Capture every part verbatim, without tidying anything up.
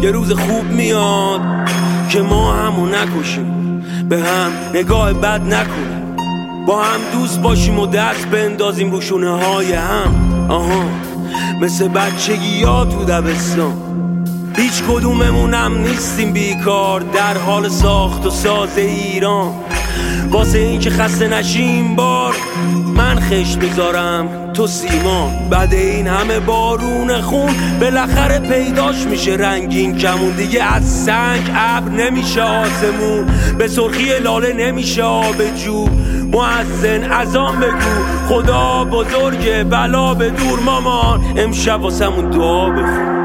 یه روز خوب میاد که ما همو نکشیم، به هم نگاه بد نکنیم، با هم دوست باشیم و دست بندازیم رو شونه های هم. آها مثل بچگی ها تو دبستان، هیچ کدوممونم نیستیم بیکار در حال ساخت و ساز ایران. واسه این که خسته نشیم بار من خشت میذارم تو سیمان. بعد این همه بارون خون بالاخره پیداش میشه رنگین کمون. دیگه از سنگ ابر نمیشه آسمون، به سرخی لاله نمیشه آب جو. مؤذن اذان بگو خدا بزرگه بلا به دور مامان، امشب واسمون دعا بخون.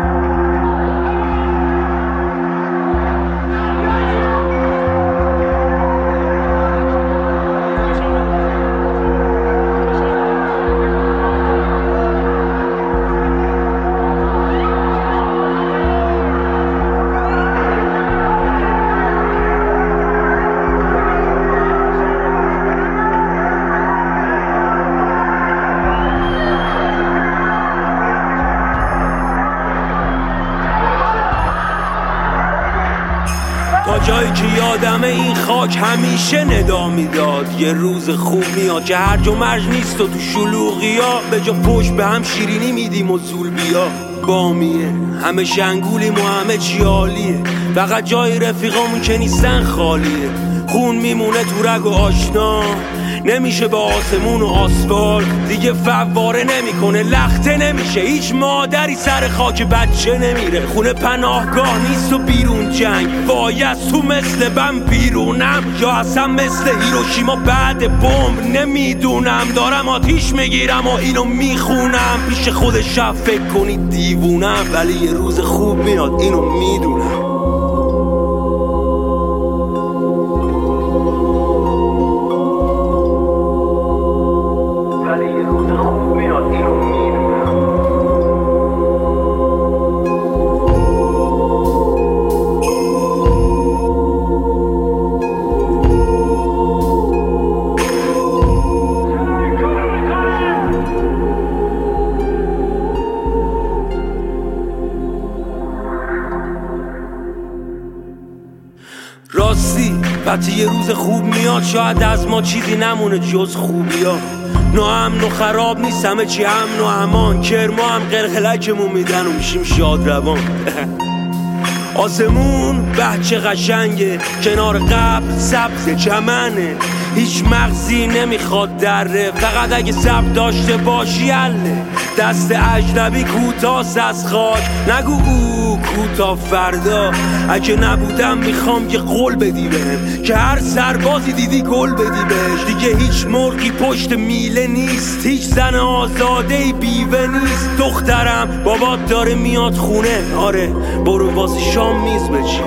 تا جایی که یادمه این خاک همیشه ندا میداد یه روز خوب میاد که هرج و مرج نیست و تو شلوغیا به جا پشت به هم شیرینی میدیم و زول بیا. بامیه همه شنگولیم و همه چی عالیه، فقط جای رفیقامون که نیستن خالیه. خون میمونه تو رگ و آشنا، نمیشه با آسمون و آسفالت دیگه فواره نمیکنه، لخته نمیشه، هیچ مادری سر خاک بچه نمیره. خونه پناهگاه نیست و بیرون جنگ، وای از تو مثل بم بیرونم یا اصلا مثل هیروشیما بعد بمب نمیدونم. دارم آتیش میگیرم و اینو میخونم، پیش خود شب فکر کنید دیوونم، ولی یه روز خوب میاد اینو میدونم. راستی وقتی یه روز خوب میاد شاید از ما چیزی نمونه جز خوبی ها. ناامن و خراب نیست، همه چی امن و امان، کرما هم قلقلکمون میدن و میشیم شاد روان. آسمون بچه قشنگه، کنار قبل سبز چمنه، هیچ مغزی نمیخواد دره، فقط اگه سب داشته باشی حله. دست اجنبی کوتاست از خاک، نگو او کوتا فردا. اگه نبودم میخوام یه قول بدی بهم که هر سربازی دیدی گل بدی بهش. دیگه هیچ مرغی پشت میله نیست، هیچ زن آزادهی بیوه نیست. دخترم بابات داره میاد خونه، آره برو واسه شام میز بچین.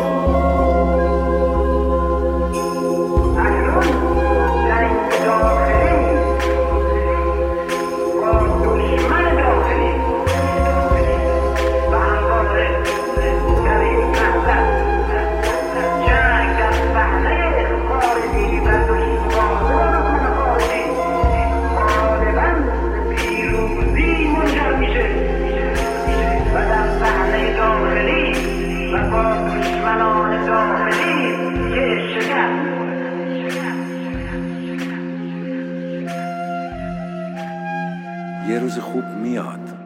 یه روز خوب میاد.